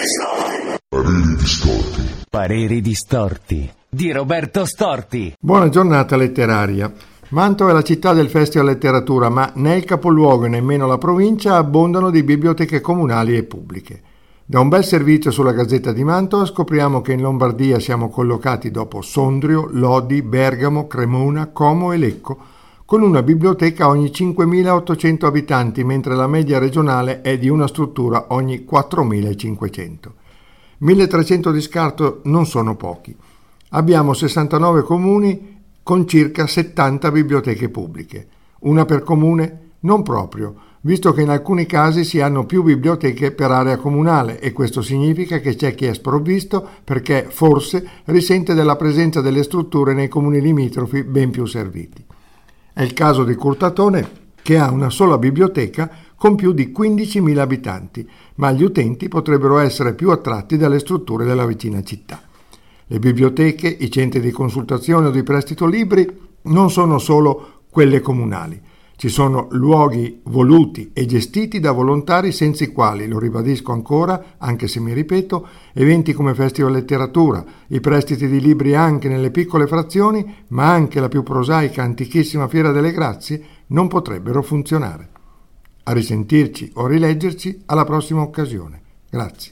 Pareri distorti. Pareri distorti di Roberto Storti. Buona giornata letteraria. Mantova è la città del Festival Letteratura, ma né il capoluogo e nemmeno la provincia abbondano di biblioteche comunali e pubbliche. Da un bel servizio sulla Gazzetta di Mantova scopriamo che in Lombardia siamo collocati dopo Sondrio, Lodi, Bergamo, Cremona, Como e Lecco, con una biblioteca ogni 5.800 abitanti, mentre la media regionale è di una struttura ogni 4.500. 1.300 di scarto non sono pochi. Abbiamo 69 comuni con circa 70 biblioteche pubbliche. Una per comune? Non proprio, visto che in alcuni casi si hanno più biblioteche per area comunale e questo significa che c'è chi è sprovvisto perché forse risente della presenza delle strutture nei comuni limitrofi ben più serviti. È il caso di Curtatone, che ha una sola biblioteca con più di 15.000 abitanti, ma gli utenti potrebbero essere più attratti dalle strutture della vicina città. Le biblioteche, i centri di consultazione o di prestito libri non sono solo quelle comunali. Ci sono luoghi voluti e gestiti da volontari senza i quali, lo ribadisco ancora, anche se mi ripeto, eventi come Festival Letteratura, i prestiti di libri anche nelle piccole frazioni, ma anche la più prosaica antichissima Fiera delle Grazie, non potrebbero funzionare. A risentirci o rileggerci alla prossima occasione. Grazie.